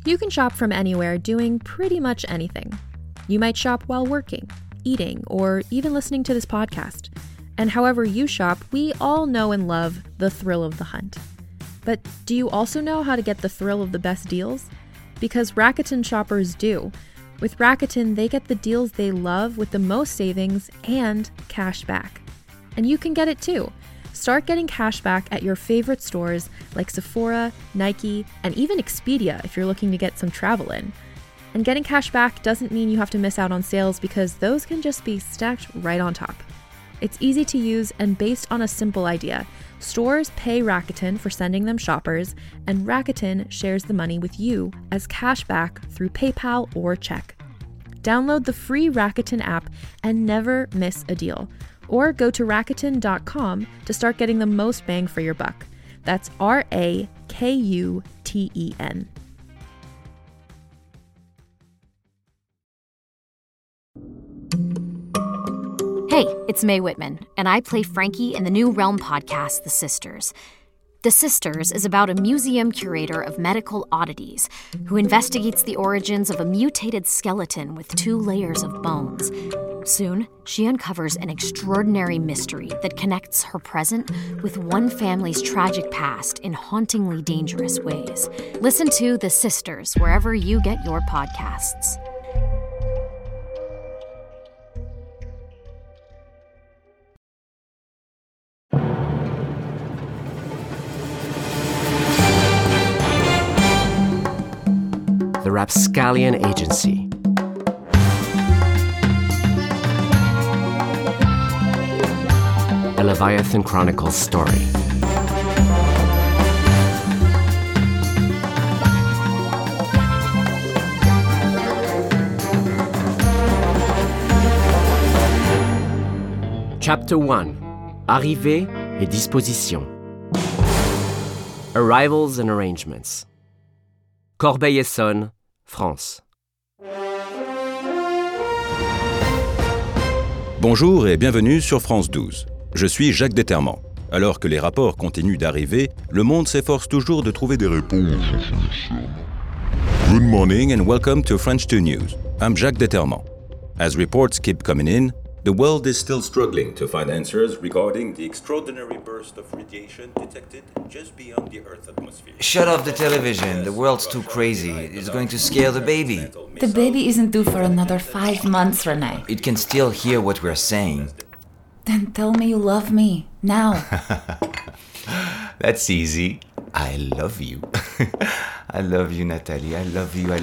You can shop from anywhere doing pretty much anything. You might shop while working, eating, or even listening to this podcast. And however you shop, we all know and love the thrill of the hunt. But do you also know how to get the thrill of the best deals? Because Rakuten shoppers do. With Rakuten, they get the deals they love with the most savings and cash back. And you can get it too. Start getting cash back at your favorite stores like Sephora, Nike, and even Expedia if you're looking to get some travel in. And getting cash back doesn't mean you have to miss out on sales because those can just be stacked right on top. It's easy to use and based on a simple idea. Stores pay Rakuten for sending them shoppers, and Rakuten shares the money with you as cash back through PayPal or check. Download the free Rakuten app and never miss a deal. Or go to Rakuten.com to start getting the most bang for your buck. That's Rakuten. Hey, it's Mae Whitman, and I play Frankie in the new Realm podcast, The Sisters. The Sisters is about a museum curator of medical oddities who investigates the origins of a mutated skeleton with 2 layers of bones. Soon, she uncovers an extraordinary mystery that connects her present with one family's tragic past in hauntingly dangerous ways. Listen to The Sisters wherever you get your podcasts. The Rapscallion Agency. A Leviathan Chronicles story. Chapter 1. Arrivée et disposition. Arrivals and arrangements. Corbeil-Essonnes, France. Bonjour et bienvenue sur France 12. Je suis Jacques Determant. Alors que les rapports continuent d'arriver, le monde s'efforce toujours de trouver des réponses. Good morning and welcome to French 2 News. I'm Jacques Determant. As reports keep coming in, the world is still struggling to find answers regarding the extraordinary burst of radiation detected just beyond the Earth's atmosphere. Shut off the television. The world's too crazy. It's going to scare the baby. The baby isn't due for another 5 months, Renee. It can still hear what we're saying. Then tell me you love me, now. That's easy. I love you. I love you, Nathalie. I love you.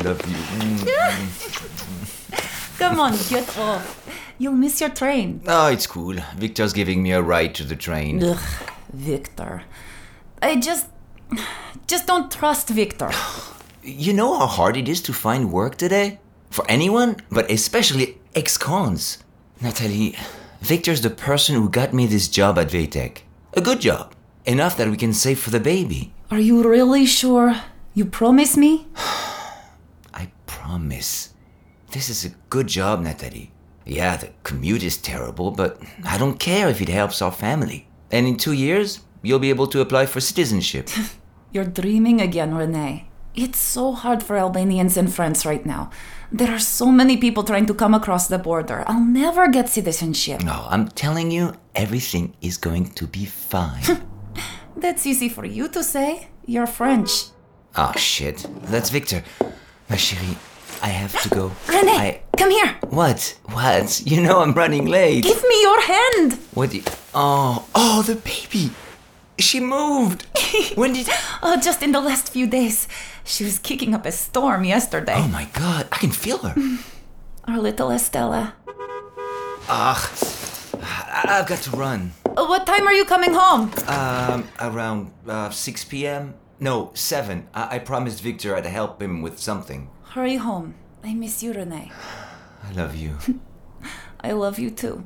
Come on, get off. You'll miss your train. Oh, it's cool. Victor's giving me a ride to the train. Ugh, Victor. I just don't trust Victor. You know how hard it is to find work today? For anyone, but especially ex-cons. Nathalie, Victor's the person who got me this job at Vaytech. A good job. Enough that we can save for the baby. Are you really sure? You promise me? I promise. This is a good job, Nathalie. Yeah, the commute is terrible, but I don't care if it helps our family. And in 2 years, you'll be able to apply for citizenship. You're dreaming again, Renee. It's so hard for Albanians in France right now. There are so many people trying to come across the border. I'll never get citizenship. No, I'm telling you, everything is going to be fine. That's easy for you to say. You're French. Oh, shit. That's Victor. Ma chérie, I have to go. Renee, come here. What? What? You know I'm running late. Give me your hand. What? Oh, the baby. She moved. When did... Oh, just in the last few days. She was kicking up a storm yesterday. Oh my God, I can feel her. Our little Estella. I've got to run. What time are you coming home? Around 6 p.m. No, 7. I promised Victor I'd help him with something. Hurry home. I miss you, Renee. I love you. I love you too.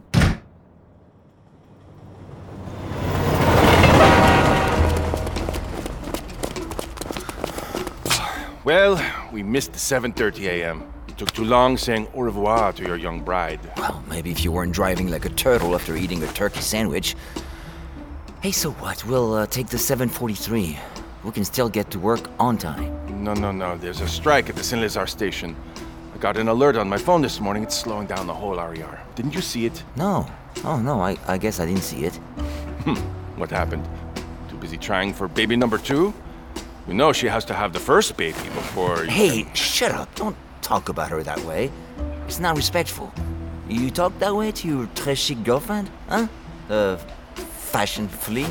Well, we missed the 7:30 a.m. You took too long saying au revoir to your young bride. Well, maybe if you weren't driving like a turtle after eating a turkey sandwich. Hey, so what? We'll take the 7:43. We can still get to work on time. No. There's a strike at the Saint-Lazare station. I got an alert on my phone this morning. It's slowing down the whole RER. Didn't you see it? No. Oh, no, I guess I didn't see it. What happened? Too busy trying for baby number 2? You know she has to have the first baby before... Hey, shut up. Don't talk about her that way. It's not respectful. You talk that way to your très chic girlfriend? Huh? Fashion flea?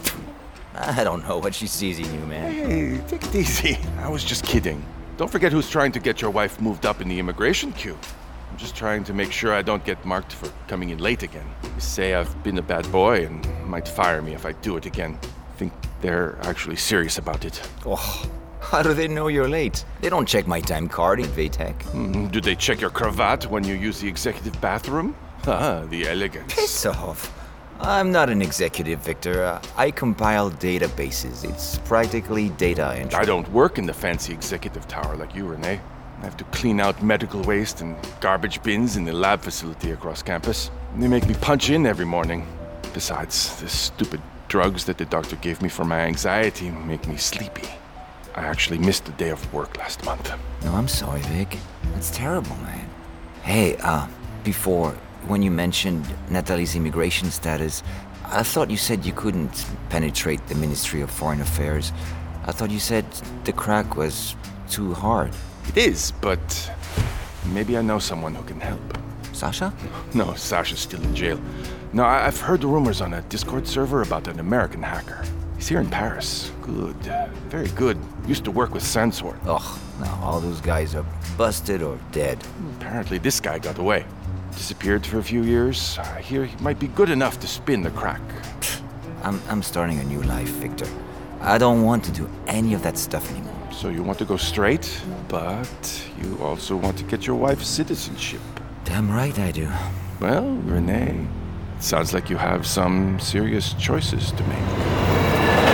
I don't know what she sees in you, man. Hey, take it easy. I was just kidding. Don't forget who's trying to get your wife moved up in the immigration queue. I'm just trying to make sure I don't get marked for coming in late again. They say I've been a bad boy and might fire me if I do it again. I think they're actually serious about it. Oh, how do they know you're late? They don't check my time card in VTech. Do they check your cravat when you use the executive bathroom? Ah, the elegance. Piss off. I'm not an executive, Victor. I compile databases. It's practically data entry. I don't work in the fancy executive tower like you, Renee. I have to clean out medical waste and garbage bins in the lab facility across campus. They make me punch in every morning. Besides, the stupid drugs that the doctor gave me for my anxiety make me sleepy. I actually missed a day of work last month. No, I'm sorry, Vic. That's terrible, man. Hey, before, when you mentioned Nathalie's immigration status, I thought you said you couldn't penetrate the Ministry of Foreign Affairs. I thought you said the crack was too hard. It is, but maybe I know someone who can help. Sasha? No, Sasha's still in jail. No, I've heard the rumors on a Discord server about an American hacker. He's here in Paris. Good. Very good. Used to work with Sansor. Ugh, no, all those guys are busted or dead. Apparently this guy got away. Disappeared for a few years. I hear he might be good enough to spin the crack. I'm starting a new life, Victor. I don't want to do any of that stuff anymore. So you want to go straight, but you also want to get your wife's citizenship. Damn right I do. Well, Renee, it sounds like you have some serious choices to make.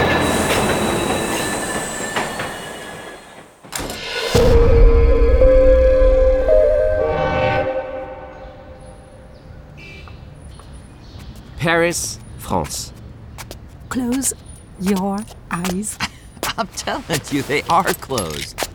Paris, France. Close your eyes. I'm telling you, they are closed.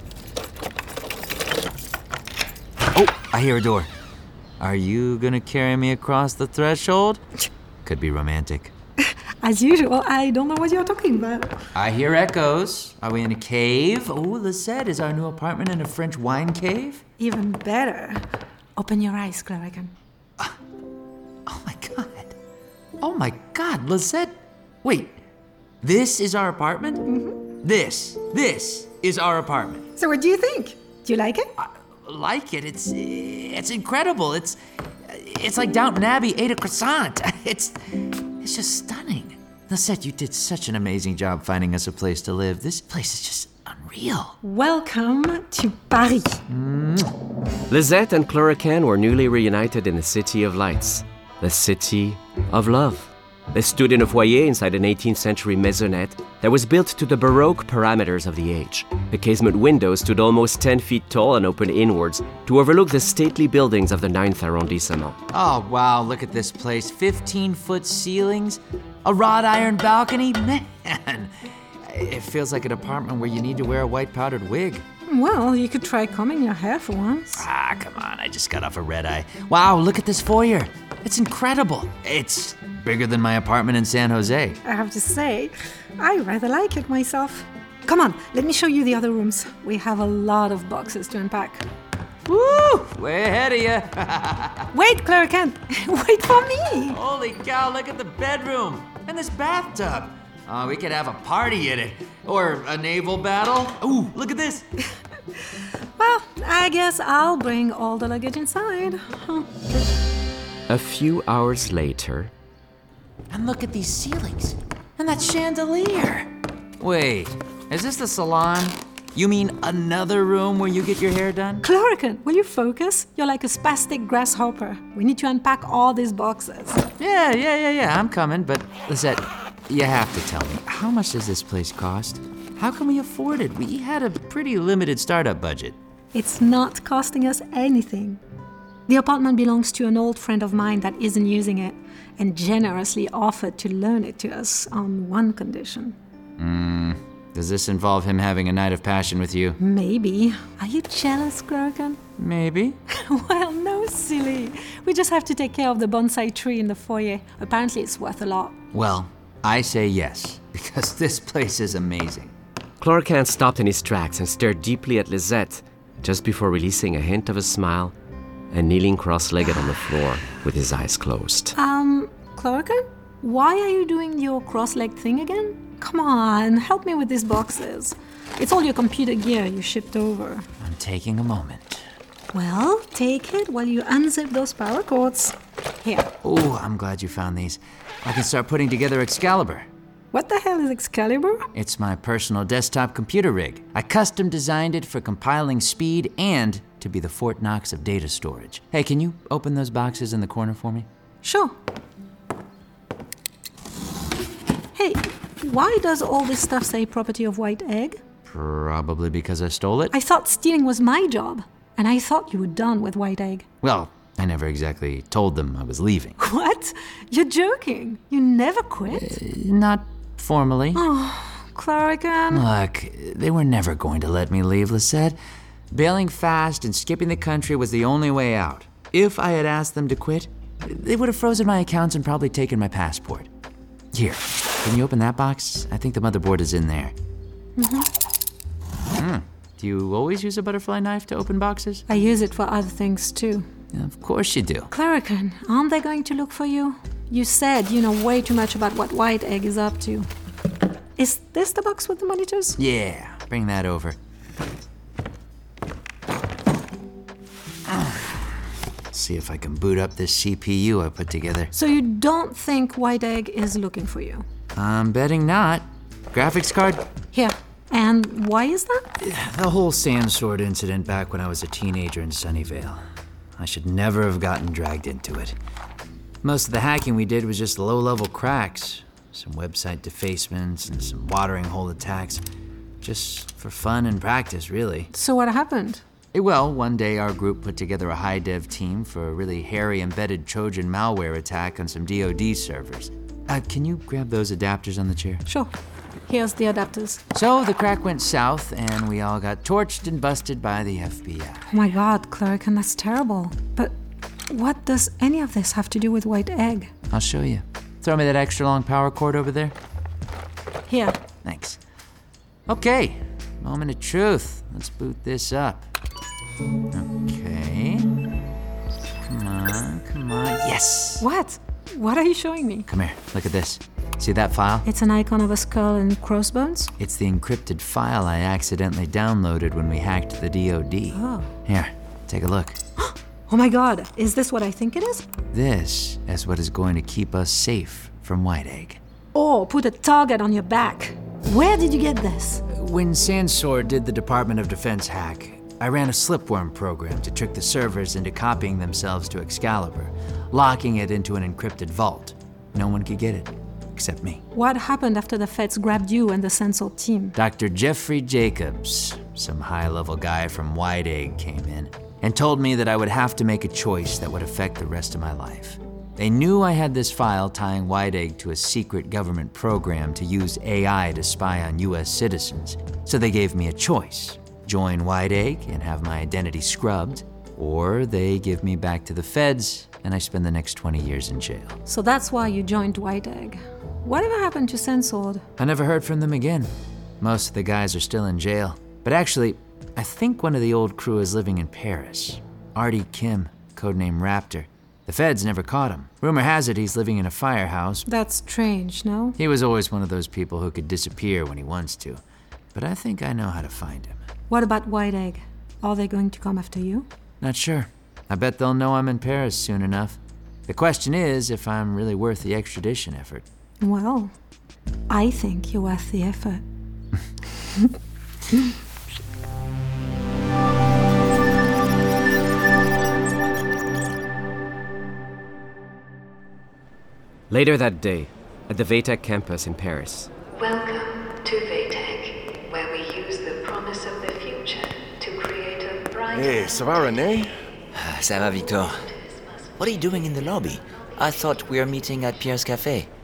Oh, I hear a door. Are you gonna carry me across the threshold? Could be romantic. As usual, I don't know what you're talking about. I hear echoes. Are we in a cave? Oh, Lisette, is our new apartment in a French wine cave? Even better. Open your eyes, Clarican. Oh my god. Oh my god, Lisette. Wait, this is our apartment? Mm-hmm. This is our apartment. So what do you think? Do you like it? Like it? It's incredible. It's like Downton Abbey ate a croissant. It's just stunning. Lisette, you did such an amazing job finding us a place to live. This place is just unreal. Welcome to Paris. Lisette and Chlorocan were newly reunited in the City of Lights, the City of Love. They stood in a foyer inside an 18th century maisonette that was built to the Baroque parameters of the age. The casement windows stood almost 10 feet tall and opened inwards to overlook the stately buildings of the 9th arrondissement. Oh, wow, look at this place. 15-foot ceilings, a wrought iron balcony. Man, it feels like an apartment where you need to wear a white powdered wig. Well, you could try combing your hair for once. Ah, come on, I just got off a red eye. Wow, look at this foyer. It's incredible. It's bigger than my apartment in San Jose. I have to say, I rather like it myself. Come on, let me show you the other rooms. We have a lot of boxes to unpack. Woo! Way ahead of you. Wait, Clarican. Wait for me. Holy cow, look at the bedroom and this bathtub. Oh, we could have a party in it. Or a naval battle. Ooh, look at this. Well, I guess I'll bring all the luggage inside. A few hours later... And look at these ceilings. And that chandelier. Wait, is this the salon? You mean another room where you get your hair done? Clarican, will you focus? You're like a spastic grasshopper. We need to unpack all these boxes. Yeah, I'm coming. But Lisette, you have to tell me, how much does this place cost? How can we afford it? We had a pretty limited startup budget. It's not costing us anything. The apartment belongs to an old friend of mine that isn't using it and generously offered to loan it to us on one condition. Does this involve him having a night of passion with you? Maybe. Are you jealous, Cluracan? Maybe. Well, no, silly. We just have to take care of the bonsai tree in the foyer. Apparently it's worth a lot. Well, I say yes, because this place is amazing. Cluracan stopped in his tracks and stared deeply at Lisette, just before releasing a hint of a smile and kneeling cross-legged on the floor with his eyes closed. Cluracan? Why are you doing your cross-legged thing again? Come on, help me with these boxes. It's all your computer gear you shipped over. I'm taking a moment. Well, take it while you unzip those power cords. Here. Oh, I'm glad you found these. I can start putting together Excalibur. What the hell is Excalibur? It's my personal desktop computer rig. I custom designed it for compiling speed and to be the Fort Knox of data storage. Hey, can you open those boxes in the corner for me? Sure. Hey, why does all this stuff say property of White Egg? Probably because I stole it. I thought stealing was my job, and I thought you were done with White Egg. Well, I never exactly told them I was leaving. What? You're joking. You never quit? Not formally. Oh, Cluracan. Look, they were never going to let me leave, Lisette. Bailing fast and skipping the country was the only way out. If I had asked them to quit, they would have frozen my accounts and probably taken my passport. Here, can you open that box? I think the motherboard is in there. Do you always use a butterfly knife to open boxes? I use it for other things too. Of course you do. Cluracan, aren't they going to look for you? You said you know way too much about what White Egg is up to. Is this the box with the monitors? Yeah, bring that over. See if I can boot up this CPU I put together. So you don't think White Egg is looking for you? I'm betting not. Graphics card? Here. And why is that? The whole Sandsword incident back when I was a teenager in Sunnyvale. I should never have gotten dragged into it. Most of the hacking we did was just low-level cracks. Some website defacements and some watering hole attacks. Just for fun and practice, really. So what happened? Well, one day our group put together a high-dev team for a really hairy embedded Trojan malware attack on some DoD servers. Can you grab those adapters on the chair? Sure. Here's the adapters. So the crack went south, and we all got torched and busted by the FBI. Oh my God, Cluracan, that's terrible. But what does any of this have to do with White Egg? I'll show you. Throw me that extra long power cord over there. Here. Thanks. Okay, moment of truth. Let's boot this up. Okay. Come on. Yes! What? What are you showing me? Come here, look at this. See that file? It's an icon of a skull and crossbones? It's the encrypted file I accidentally downloaded when we hacked the DoD. Oh. Here, take a look. Oh my God, is this what I think it is? This is what is going to keep us safe from White Egg. Oh, put a target on your back. Where did you get this? When Sandsword did the Department of Defense hack, I ran a slipworm program to trick the servers into copying themselves to Excalibur, locking it into an encrypted vault. No one could get it, except me. What happened after the feds grabbed you and the Sandsword team? Dr. Jeffrey Jacobs, some high-level guy from White Egg, came in and told me that I would have to make a choice that would affect the rest of my life. They knew I had this file tying White Egg to a secret government program to use AI to spy on US citizens, so they gave me a choice. Join White Egg and have my identity scrubbed, or they give me back to the feds and I spend the next 20 years in jail. So that's why you joined White Egg. Whatever happened to Sandsword? I never heard from them again. Most of the guys are still in jail. But actually, I think one of the old crew is living in Paris. Artie Kim, codename Raptor. The feds never caught him. Rumor has it he's living in a firehouse. That's strange, no? He was always one of those people who could disappear when he wants to. But I think I know how to find him. What about White Egg? Are they going to come after you? Not sure. I bet they'll know I'm in Paris soon enough. The question is if I'm really worth the extradition effort. Well, I think you're worth the effort. Later that day, at the VTech campus in Paris. Welcome to VTech, where we use the promise of the future to create a brighter... Hey, ça va, René? Ça va, Victor. What are you doing in the lobby? I thought we were meeting at Pierre's Cafe.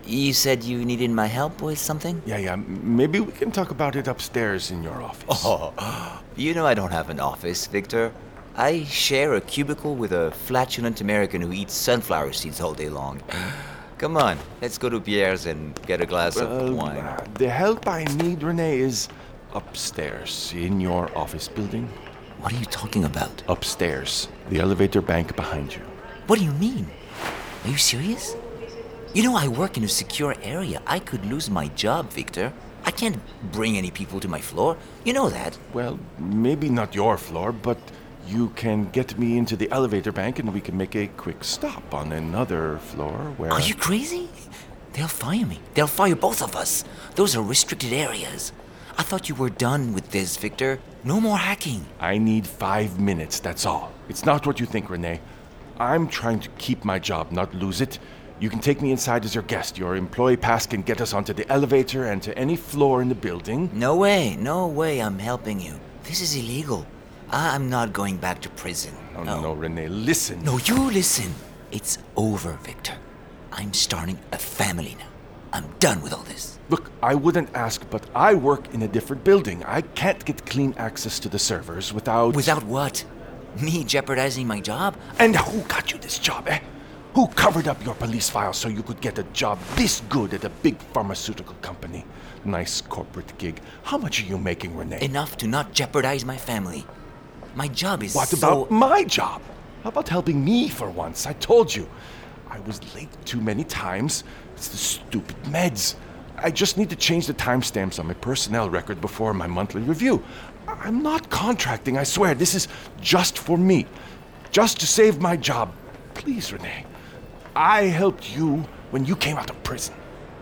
You said you needed my help with something? Yeah, maybe we can talk about it upstairs in your office. Oh, you know I don't have an office, Victor. I share a cubicle with a flatulent American who eats sunflower seeds all day long. Come on, let's go to Pierre's and get a glass of wine. The help I need, Renee, is upstairs in your office building. What are you talking about? Upstairs. The elevator bank behind you. What do you mean? Are you serious? You know I work in a secure area. I could lose my job, Victor. I can't bring any people to my floor. You know that. Well, maybe not your floor, but you can get me into the elevator bank and we can make a quick stop on another floor where... Are you crazy? They'll fire me. They'll fire both of us. Those are restricted areas. I thought you were done with this, Victor. No more hacking. I need 5 minutes, that's all. It's not what you think, Renee. I'm trying to keep my job, not lose it. You can take me inside as your guest. Your employee pass can get us onto the elevator and to any floor in the building. No way I'm helping you. This is illegal. I'm not going back to prison. No, Renee, listen. No, you listen. It's over, Victor. I'm starting a family now. I'm done with all this. Look, I wouldn't ask, but I work in a different building. I can't get clean access to the servers without... Without what? Me jeopardizing my job? And who got you this job, eh? Who covered up your police files so you could get a job this good at a big pharmaceutical company? Nice corporate gig. How much are you making, Renee? Enough to not jeopardize my family. My job is What about my job? How about helping me for once? I told you. I was late too many times. It's the stupid meds. I just need to change the timestamps on my personnel record before my monthly review. I'm not contracting, I swear. This is just for me. Just to save my job. Please, Renee. I helped you when you came out of prison.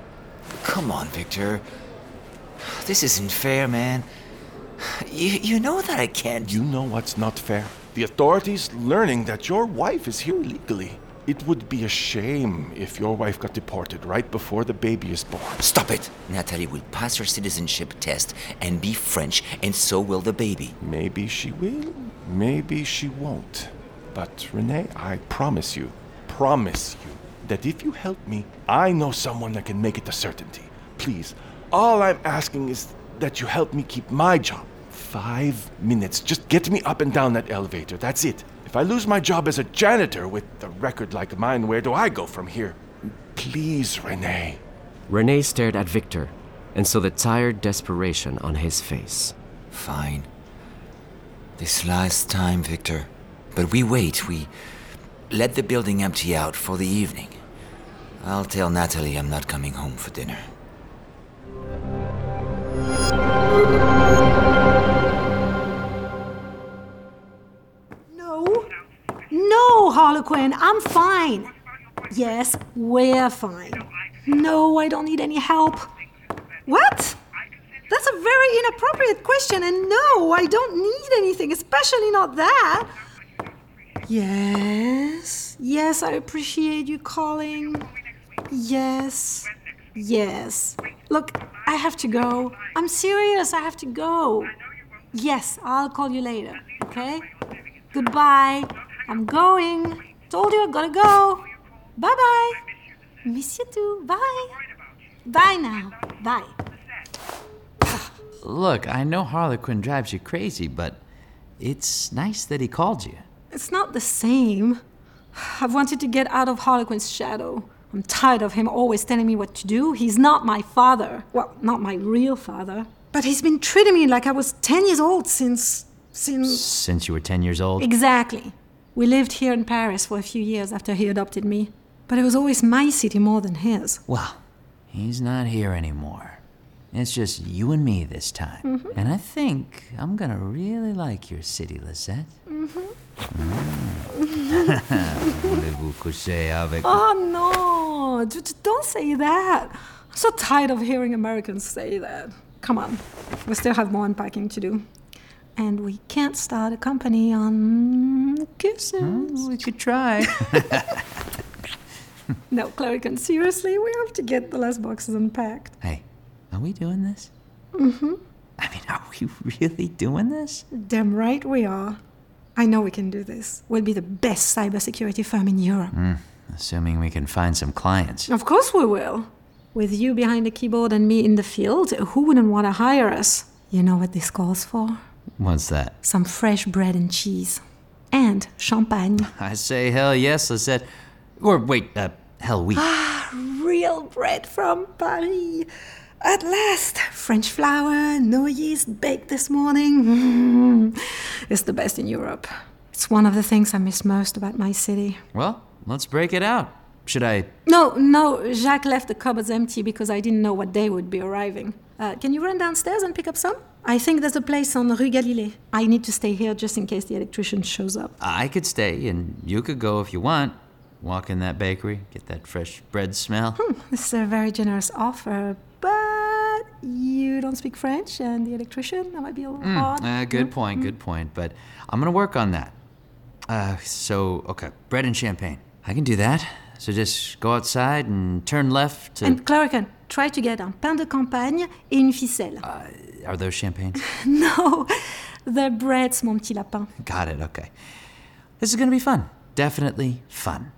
Come on, Victor. This isn't fair, man. You know that I can't... You know what's not fair? The authorities learning that your wife is here illegally. It would be a shame if your wife got deported right before the baby is born. Stop it! Natalie will pass her citizenship test and be French, and so will the baby. Maybe she will, maybe she won't. But Renee, I promise you, that if you help me, I know someone that can make it a certainty. Please, all I'm asking is that you help me keep my job. 5 minutes. Just get me up and down that elevator. That's it. If I lose my job as a janitor with a record like mine, where do I go from here? Please, Renee. Renee stared at Victor and saw the tired desperation on his face. Fine. This last time, Victor. But we wait. We let the building empty out for the evening. I'll tell Natalie I'm not coming home for dinner. No, Harlequin, I'm fine. Yes, we're fine. No, I don't need any help. What? That's a very inappropriate question, and no, I don't need anything, especially not that. Yes, I appreciate you calling. Yes. Look, I have to go. I'm serious, I have to go. Yes, I'll call you later, okay? Goodbye. I'm going. Told you I gotta go. Bye-bye. Miss you too. Bye. Bye now. Bye. Look, I know Harlequin drives you crazy, but it's nice that he called you. It's not the same. I've wanted to get out of Harlequin's shadow. I'm tired of him always telling me what to do. He's not my father. Well, not my real father. But he's been treating me like I was 10 years old since... Since you were 10 years old? Exactly. We lived here in Paris for a few years after he adopted me. But it was always my city more than his. Well, he's not here anymore. It's just you and me this time. Mm-hmm. And I think I'm gonna really like your city, Lisette. Voulez-vous coucher avec... Oh, no. Don't say that. I'm so tired of hearing Americans say that. Come on. We still have more unpacking to do. And we can't start a company on kisses. We could try. No, Clarican, seriously, we have to get the last boxes unpacked. Hey, are we doing this? Mm-hmm. I mean, are we really doing this? Damn right we are. I know we can do this. We'll be the best cybersecurity firm in Europe. Assuming we can find some clients. Of course we will. With you behind the keyboard and me in the field, who wouldn't want to hire us? You know what this calls for? What's that? Some fresh bread and cheese. And champagne. I say hell yes, Lisette. Or wait, hell we. Real bread from Paris. At last. French flour, no yeast, baked this morning. It's the best in Europe. It's one of the things I miss most about my city. Well, let's break it out. Should I? No, Jacques left the cupboards empty because I didn't know what day would be arriving. Can you run downstairs and pick up some? I think there's a place on Rue Galilée. I need to stay here just in case the electrician shows up. I could stay, and you could go if you want. Walk in that bakery, get that fresh bread smell. This is a very generous offer, but you don't speak French, and the electrician, that might be a little hard. Good point, but I'm gonna work on that. Okay, bread and champagne. I can do that. So just go outside and turn left to... And Clorican, try to get un pain de campagne et une ficelle. Are those champagnes? No, they're breads, mon petit lapin. Got it, okay. This is gonna be fun. Definitely fun.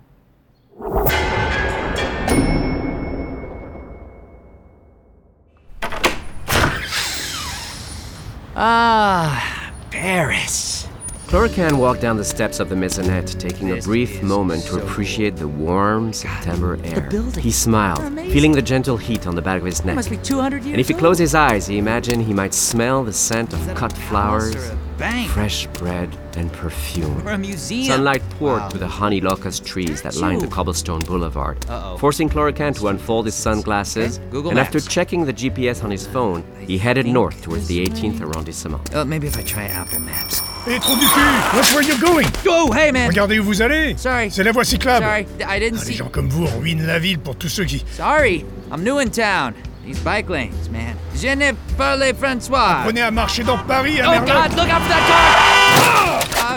Paris. Clorican walked down the steps of the maisonette, taking a brief moment to appreciate the warm September air. He smiled, feeling the gentle heat on the back of his neck. Must be 200 years And if he closed his eyes, he imagined he might smell the scent of cut flowers, fresh bread, and perfume. Or a museum. Sunlight poured through the honey locust trees that lined the cobblestone boulevard, forcing Clorican to unfold his sunglasses. Google and Maps. after checking the GPS on his phone, he headed north towards the 18th arrondissement. Maybe if I try Apple Maps. Hé, trou du cul! Watch where you're going! Oh, hey, man! Regardez où vous allez! Sorry. C'est la voie cyclable! Sorry, I didn't Les see... gens comme vous ruinent la ville pour tous ceux qui... Sorry, I'm new in town. These bike lanes, man. Je ne parle François. Prenez à marcher dans Paris, à Oh, Merlin. God, look out for that car!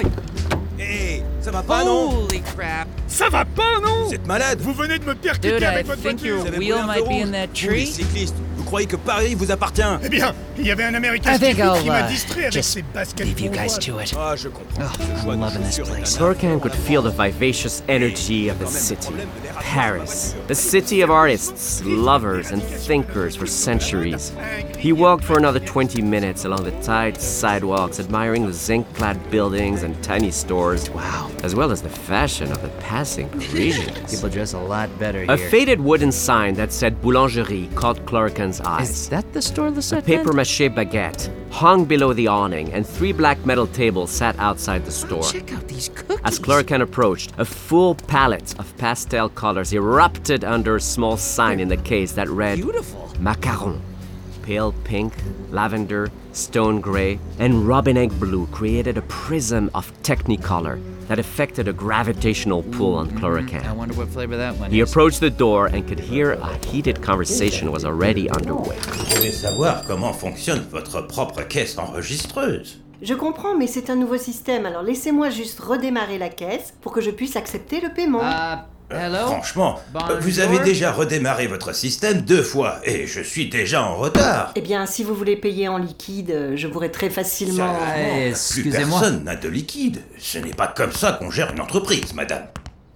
Hé, ça va pas, non? Holy crap. Ça va pas, non? Vous êtes malade? Vous venez de me percuter Dude, I avec votre think voiture! your Vous avez wheel brûlé un might feu be rouge. in that Vous, les tree. cyclistes, vous croyez que Paris vous appartient? Eh bien, il y avait un Américain I think stupide qui m'a I'll distrait avec just ses baskets leave you pour guys moi. to it. Ah, je comprends. Ce choix I'm de loving this chaussures est place. un Clorican could feel the vivacious energy of the city. Paris, the city of artists, lovers, and thinkers for centuries. He walked for another 20 minutes along the tight sidewalks, admiring the zinc-clad buildings and tiny stores, as well as the fashion of the passing Parisians. People dress a lot better A here. faded wooden sign that said Boulangerie caught Clorican's eyes. Is that the store, A Lisette? papier-mâché baguette hung below the awning, and 3 black metal tables sat outside the store. Check out these cookies. As Clorican approached, a full palette of pastel colors erupted under a small sign in the case that read Beautiful. Macaron. Pale pink, lavender, stone gray, and robin egg blue created a prism of technicolor that affected a gravitational pull on Clorican. I wonder what flavor that one He is. approached the door and could hear a heated conversation was already underway. Vous voulez savoir comment fonctionne votre propre caisse enregistreuse? Je comprends, mais c'est un nouveau système, alors laissez-moi juste redémarrer la caisse pour que je puisse accepter le paiement. Hello? Franchement, Bonjour. vous avez déjà redémarré votre système 2 fois et je suis déjà en retard. Eh bien, si vous voulez payer en liquide, je pourrais très facilement... Plus Excusez-moi. personne n'a de liquide. Ce n'est pas comme ça qu'on gère une entreprise, madame.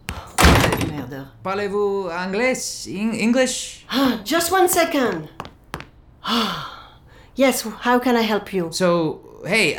Merde. Parlez-vous anglais? English? Just 1 second. Yes, how can I help you? So, hey,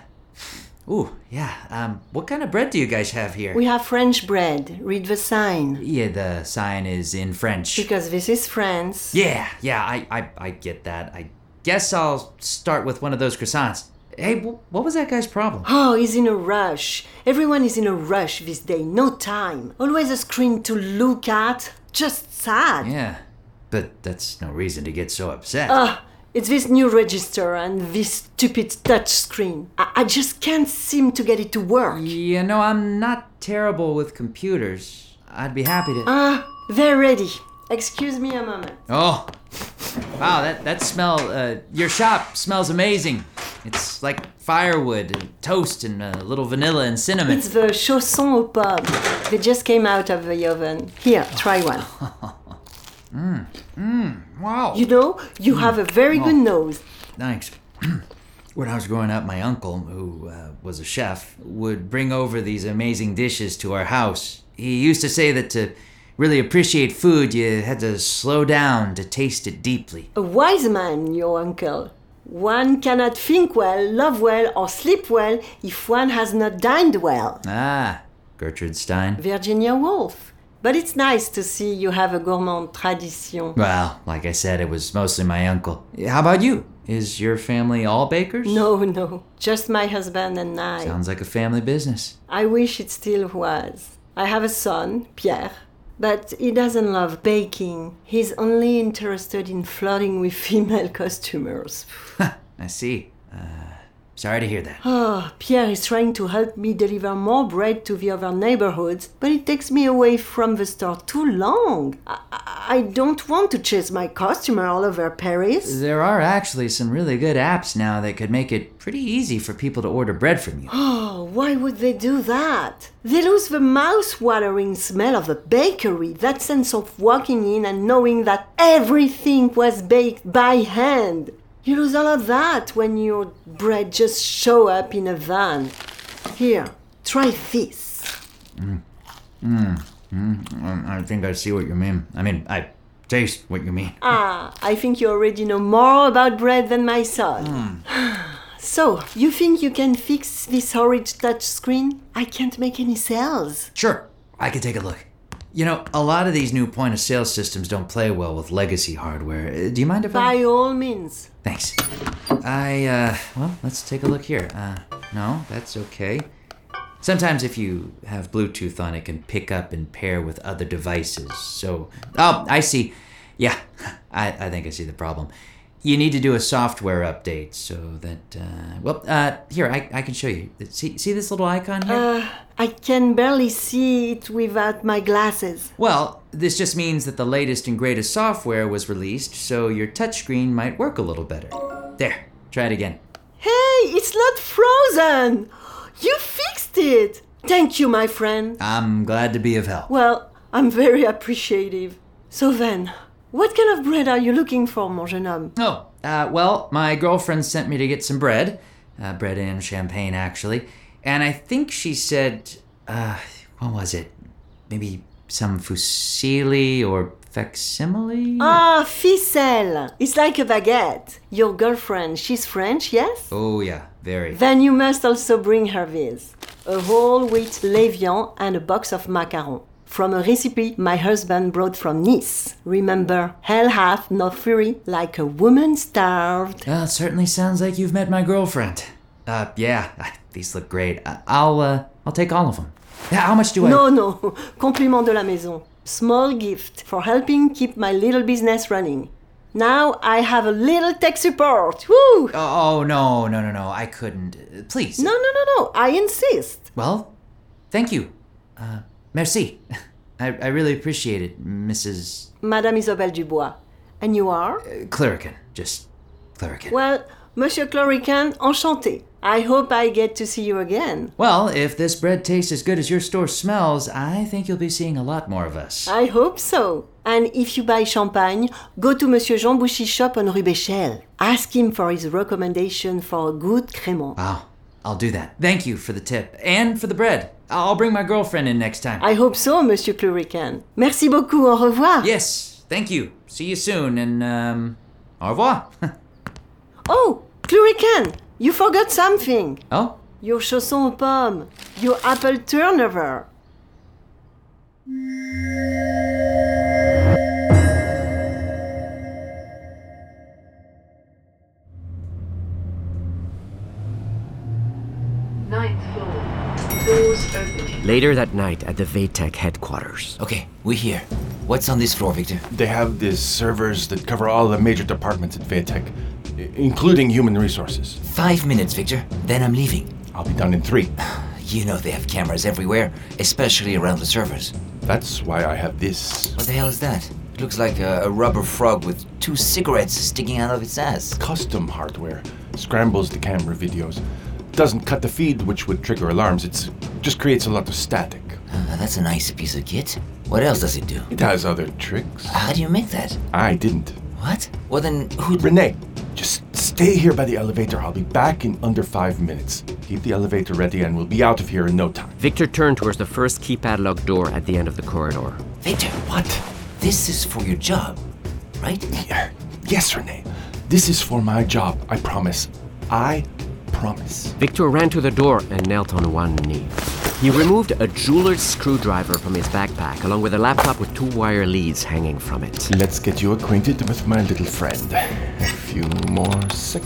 what kind of bread do you guys have here? We have French bread. Read the sign. Yeah, the sign is in French. Because this is France. Yeah, I get that. I guess I'll start with one of those croissants. Hey, what was that guy's problem? Oh, he's in a rush. Everyone is in a rush this day. No time. Always a screen to look at. Just sad. Yeah, but that's no reason to get so upset. It's this new register and this stupid touch screen. I just can't seem to get it to work. You know, I'm not terrible with computers. I'd be happy to... They're ready. Excuse me a moment. Oh, wow, that smell, your shop smells amazing. It's like firewood and toast and a little vanilla and cinnamon. It's the Chausson au pomme. They just came out of the oven. Here, try one. Wow. You know, you have a very good nose. Thanks. When I was growing up, my uncle, who was a chef, would bring over these amazing dishes to our house. He used to say that to really appreciate food, you had to slow down to taste it deeply. A wise man, your uncle. One cannot think well, love well, or sleep well if one has not dined well. Ah, Gertrude Stein. Virginia Woolf. But it's nice to see you have a gourmand tradition. Well, like I said, it was mostly my uncle. How about you? Is your family all bakers? No. Just my husband and I. Sounds like a family business. I wish it still was. I have a son, Pierre, but he doesn't love baking. He's only interested in flirting with female customers. I see. Sorry to hear that. Oh, Pierre is trying to help me deliver more bread to the other neighborhoods, but it takes me away from the store too long. I don't want to chase my customer all over Paris. There are actually some really good apps now that could make it pretty easy for people to order bread from you. Oh, why would they do that? They lose the mouth-watering smell of the bakery, that sense of walking in and knowing that everything was baked by hand. You lose all of that when your bread just show up in a van. Here, try this. I think I see what you mean. I taste what you mean. I think you already know more about bread than my son. So, you think you can fix this horrid touch screen? I can't make any sales. Sure, I can take a look. You know, a lot of these new point-of-sale systems don't play well with legacy hardware. Do you mind if By all means. Thanks. Well, let's take a look here. No, that's okay. Sometimes if you have Bluetooth on, it can pick up and pair with other devices. So, I see. Yeah, I think I see the problem. You need to do a software update so that, here, I can show you. See this little icon here? I can barely see it without my glasses. Well, this just means that the latest and greatest software was released, so your touchscreen might work a little better. There, try it again. Hey, it's not frozen! You fixed it! Thank you, my friend. I'm glad to be of help. Well, I'm very appreciative. So then, what kind of bread are you looking for, mon jeune homme? Well, my girlfriend sent me to get some bread. Bread and champagne, actually. And I think she said, what was it? Maybe some fusilli or facsimile? Ficelle. It's like a baguette. Your girlfriend, she's French, yes? Oh, yeah, very. Then you must also bring her this. A whole wheat levain and a box of macarons. From a recipe my husband brought from Nice. Remember, hell hath no fury like a woman starved. It certainly sounds like you've met my girlfriend. Yeah, these look great. I'll take all of them. How much do I... No, compliment de la maison. Small gift for helping keep my little business running. Now I have a little tech support. Woo! Oh, no, I couldn't. Please. No, I insist. Well, thank you. Merci. I really appreciate it, Mrs... Madame Isabelle Dubois. And you are? Clerican. Just Clerican. Well, Monsieur Clerican, enchanté. I hope I get to see you again. Well, if this bread tastes as good as your store smells, I think you'll be seeing a lot more of us. I hope so. And if you buy champagne, go to Monsieur Jean Bouchy's shop on Rue Béchelle. Ask him for his recommendation for a good crémant. Wow, I'll do that. Thank you for the tip. And for the bread. I'll bring my girlfriend in next time. I hope so, Monsieur Clerican. Merci beaucoup, au revoir. Yes, thank you. See you soon, and, au revoir. Oh, Clerican, you forgot something. Oh? Your chausson aux pommes. Your apple turnover. Ninth floor. Doors opening. Later that night at the VTech headquarters. Okay, we're here. What's on this floor, Victor? They have these servers that cover all the major departments at VTech, including human resources. 5 minutes, Victor. Then I'm leaving. I'll be done in 3. You know they have cameras everywhere, especially around the servers. That's why I have this. What the hell is that? It looks like a rubber frog with 2 cigarettes sticking out of its ass. Custom hardware. Scrambles the camera videos. Doesn't cut the feed, which would trigger alarms. It just creates a lot of static. That's a nice piece of kit. What else does it do? It has other tricks. How do you make that? I didn't. What? Well then, who... Renee, just stay here by the elevator. I'll be back in under 5 minutes. Keep the elevator ready and we'll be out of here in no time. Victor turned towards the first key padlock door at the end of the corridor. Victor, What? this is for your job, right? Yes, Renee. This is for my job, I promise. I promise. Victor ran to the door and knelt on one knee. He removed a jeweler's screwdriver from his backpack, along with a laptop with 2 wire leads hanging from it. Let's get you acquainted with my little friend. A few more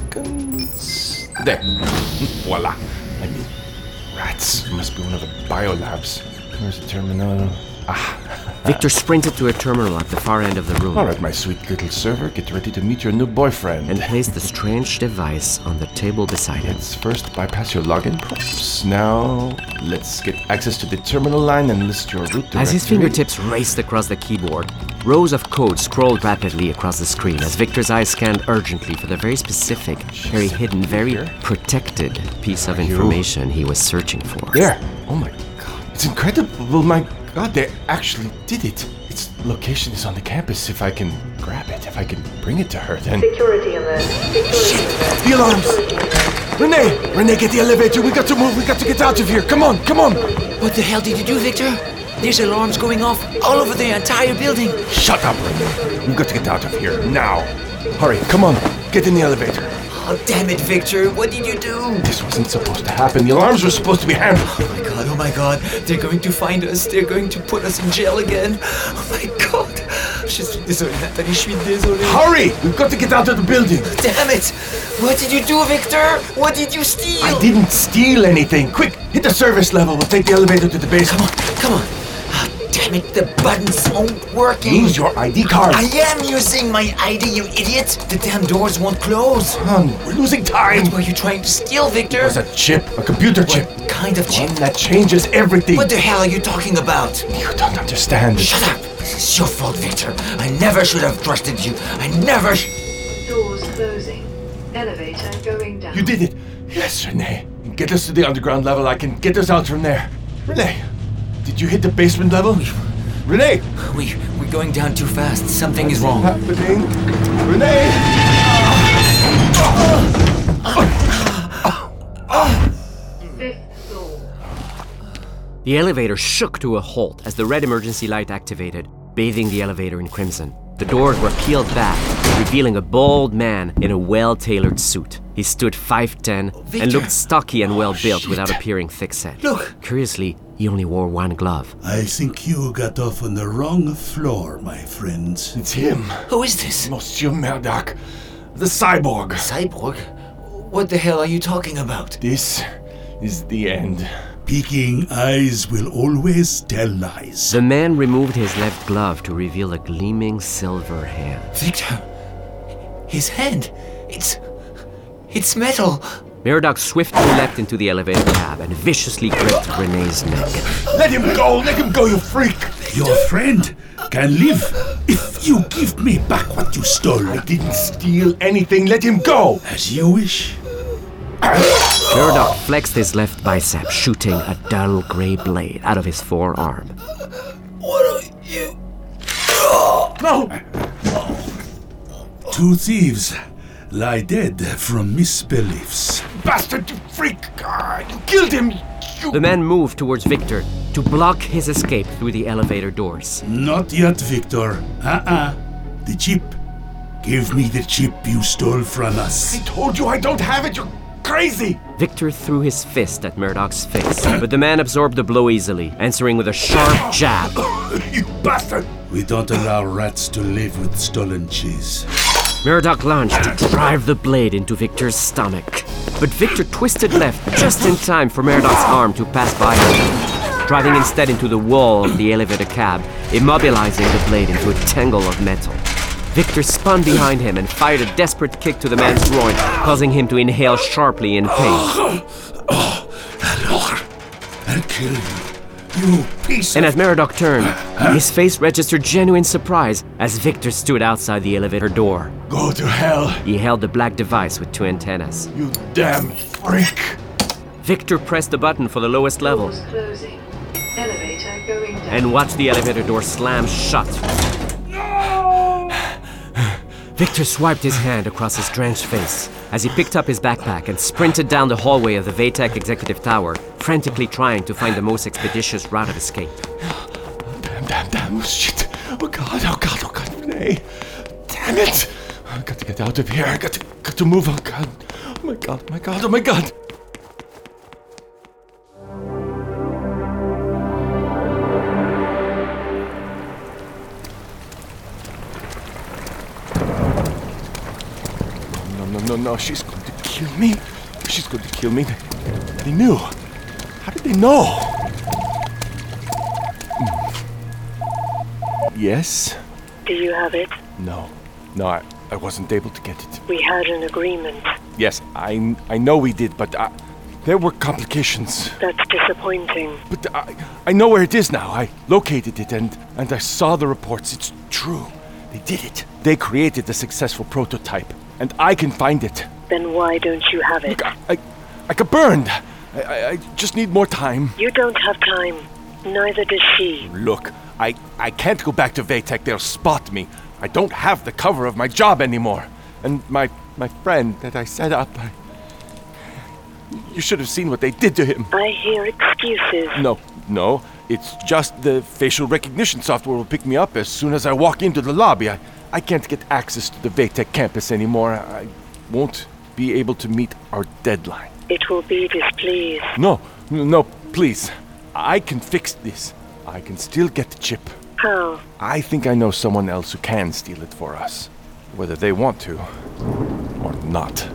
seconds. There. Voila. I mean, rats. It must be one of the biolabs. Where's the terminal? Victor sprinted to a terminal at the far end of the room. All right, my sweet little server, get ready to meet your new boyfriend. And placed the strange device on the table beside him. Let's first bypass your login prompts. Now, let's get access to the terminal line and list your root directory. As his fingertips raced across the keyboard, rows of code scrolled rapidly across the screen as Victor's eyes scanned urgently for the very specific, very hidden, very protected piece of information he was searching for. There! Oh my god. It's incredible, my god, they actually did it. Its location is on the campus. If I can grab it, if I can bring it to her, then... Security alert. The alarms! Renee, get the elevator. We got to move. We got to get out of here. Come on. What the hell did you do, Victor? There's alarms going off all over the entire building. Shut up, Renee. We've got to get out of here now. Hurry, come on. Get in the elevator. Oh, damn it, Victor. What did you do? This wasn't supposed to happen. The alarms were supposed to be handled. Oh my god. They're going to find us. They're going to put us in jail again. Oh my god. Je suis désolé, Nathalie. Je suis désolé. Hurry! We've got to get out of the building. Damn it. What did you do, Victor? What did you steal? I didn't steal anything. Quick, hit the service level. We'll take the elevator to the basement. Come on. Damn it, the buttons aren't working. Use your ID card. I am using my ID, you idiot. The damn doors won't close. We're losing time. What were you trying to steal, Victor? It was a chip, a computer chip. What kind of chip? One that changes everything. What the hell are you talking about? You don't understand. Shut up. It's your fault, Victor. I never should have trusted you. I never Doors closing. Elevator going down. You did it. Yes, Renee. Get us to the underground level. I can get us out from there. Renee. Did you hit the basement level? Renee! We're going down too fast. Something is wrong. What's happening? Renee! Fifth floor. The elevator shook to a halt as the red emergency light activated, bathing the elevator in crimson. The doors were peeled back, revealing a bald man in a well-tailored suit. He stood 5'10" and looked stocky and well-built without appearing thick-set. Look! Curiously, he only wore one glove. I think you got off on the wrong floor, my friends. It's him. Who is this? Monsieur Murdoch. The cyborg. Cyborg? What the hell are you talking about? This is the end. Peeking eyes will always tell lies. The man removed his left glove to reveal a gleaming silver hand. Victor, his hand, it's metal. Murdoch swiftly leapt into the elevator cab and viciously gripped Renee's neck. Let him go, you freak! Your friend can live if you give me back what you stole. I didn't steal anything, let him go! As you wish. Murdoch flexed his left bicep, shooting a dull gray blade out of his forearm. What are you? No! 2 thieves lie dead from misbeliefs. Bastard, you freak! You killed him! The man moved towards Victor to block his escape through the elevator doors. Not yet, Victor. The chip. Give me the chip you stole from us. I told you I don't have it, you're crazy! Victor threw his fist at Murdoch's face, but the man absorbed the blow easily, answering with a sharp jab. You bastard! We don't allow rats to live with stolen cheese. Murdoch lunged to drive the blade into Victor's stomach, but Victor twisted left just in time for Murdoch's arm to pass by him, driving instead into the wall of the elevator cab, immobilizing the blade into a tangle of metal. Victor spun behind him and fired a desperate kick to the man's groin, causing him to inhale sharply in pain. I'll kill you piece And as Murdoch turned, his face registered genuine surprise as Victor stood outside the elevator door. Go to hell! He held the black device with 2 antennas. You damn freak! Victor pressed the button for the lowest level Doors closing. Elevator going down. and watched the elevator door slam shut. Victor swiped his hand across his drenched face as he picked up his backpack and sprinted down the hallway of the VTech Executive Tower, frantically trying to find the most expeditious route of escape. Damn. Oh, shit. Oh, God, Renee. Damn it. I got to get out of here. I got to move. Oh, God. Oh, my God. No, she's going to kill me. They knew. How did they know? Yes? Do you have it? No, I wasn't able to get it. We had an agreement. Yes, I know we did, but there were complications. That's disappointing. But I know where it is now. I located it and I saw the reports. It's true. They did it. They created the successful prototype, and I can find it. Then why don't you have it? Look, I got burned. I just need more time. You don't have time. Neither does she. Look, I can't go back to Vatek. They'll spot me. I don't have the cover of my job anymore. And my friend that I set up, you should have seen what they did to him. I hear excuses. No. It's just the facial recognition software will pick me up as soon as I walk into the lobby. I can't get access to the Vatek campus anymore. I won't be able to meet our deadline. It will be displeased. No, please. I can fix this. I can still get the chip. How? I think I know someone else who can steal it for us. Whether they want to or not.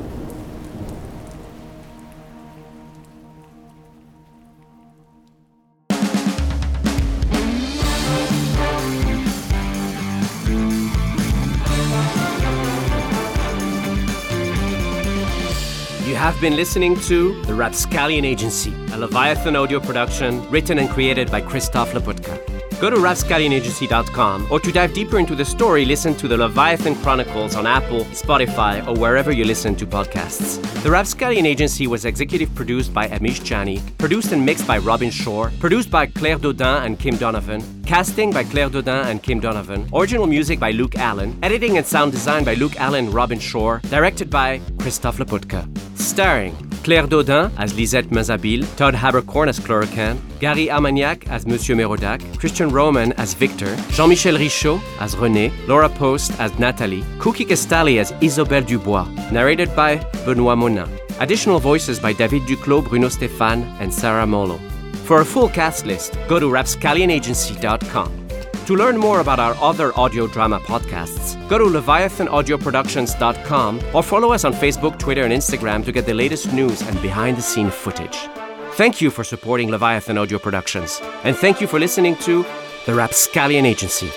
You have been listening to The Rapscallion Agency, a Leviathan audio production written and created by Christophe Laputka. Go to rapscallionagency.com, or to dive deeper into the story, listen to the Leviathan Chronicles on Apple, Spotify, or wherever you listen to podcasts. The Rapscallion Agency was executive produced by Amish Chani, produced and mixed by Robin Shore, produced by Claire Dodin and Kim Donovan, casting by Claire Dodin and Kim Donovan, original music by Luke Allen, editing and sound design by Luke Allen and Robin Shore, directed by Christophe Laputka. Starring Claire Dodin as Lisette Mazabil, Todd Habercorn as Chlorocan, Gary Armagnac as Monsieur Merodach, Christian Roman as Victor, Jean-Michel Richaud as René, Laura Post as Nathalie, Cookie Castali as Isobel Dubois, narrated by Benoît Monin. Additional voices by David Duclos, Bruno Stéphane, and Sarah Molo. For a full cast list, go to rapscallionagency.com. To learn more about our other audio drama podcasts, go to leviathanaudioproductions.com or follow us on Facebook, Twitter, and Instagram to get the latest news and behind-the-scene footage. Thank you for supporting Leviathan Audio Productions, and thank you for listening to The Rapscallion Agency.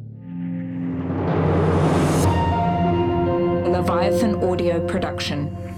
Leviathan Audio Production.